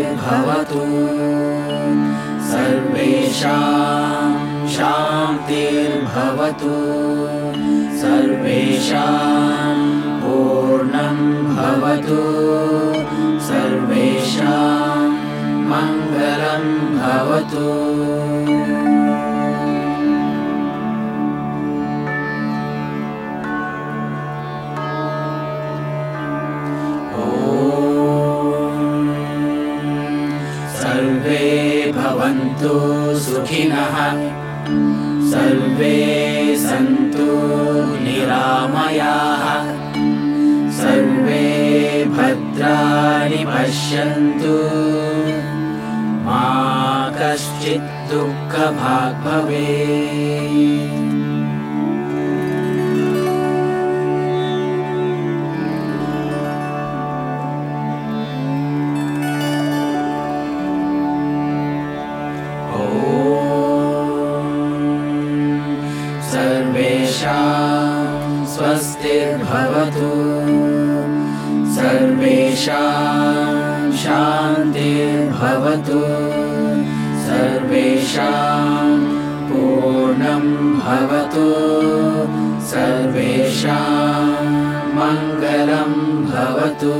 स्वस्तिर्भवतु सर्वेषां शान्तिर्भवतु सर्वेषां पूर्णं भवतु सर्वेषां मङ्गलं भवतु। सर्वे भवन्तु सुखिनः सर्वे सन्तु निरामयाः सर्वे भद्राणि पश्यन्तु मा कश्चित् दुःखभाग् भवेत्। सर्वेषां स्वस्तिर्भवतु सर्वेषां शान्तिर्भवतु सर्वेषां पूर्णं भवतु सर्वेषां मङ्गलं भवतु।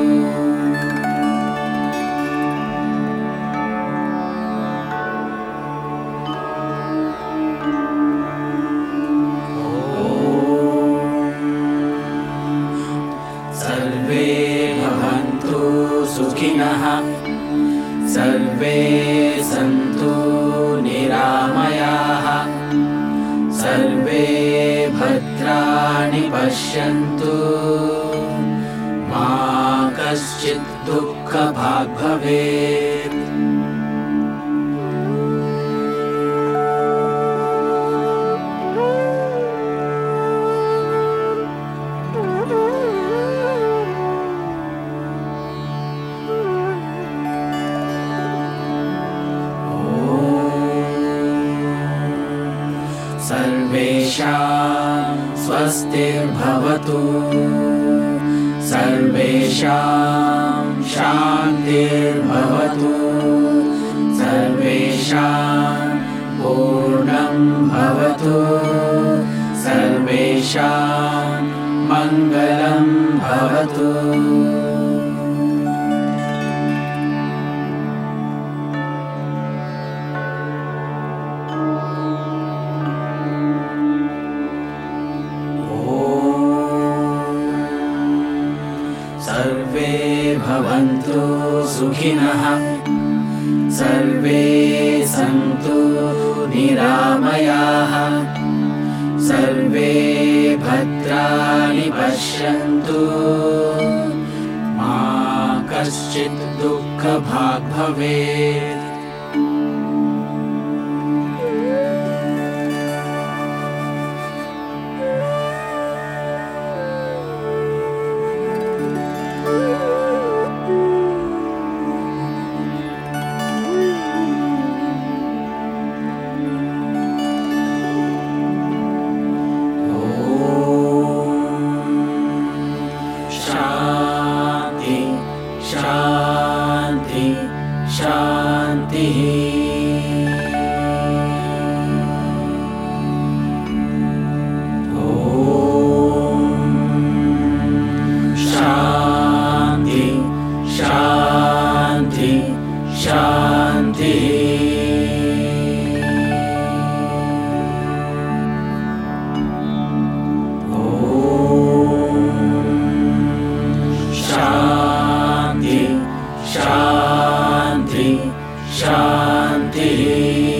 सर्वे भवन्तु सुखिनः सर्वे सन्तु निरामयाः सर्वे भद्राणि पश्यन्तु मा कश्चित् दुःखभाग् भवेत्। सर्वेषां स्वस्तिर्भवतु सर्वेषां शान्तिर्भवतु सर्वेषां पूर्णं भवतु सर्वेषां मङ्गलं भवतु। सर्वे भवन्तु सुखिनः सर्वे सन्तु निरामयाः सर्वे भद्राणि पश्यन्तु मा कश्चित् दुःखभाग् भवेत्। शान्ति शान्तिः। ॐ शान्ति शान्ति शान्तिः। शान्ति शान्तिः।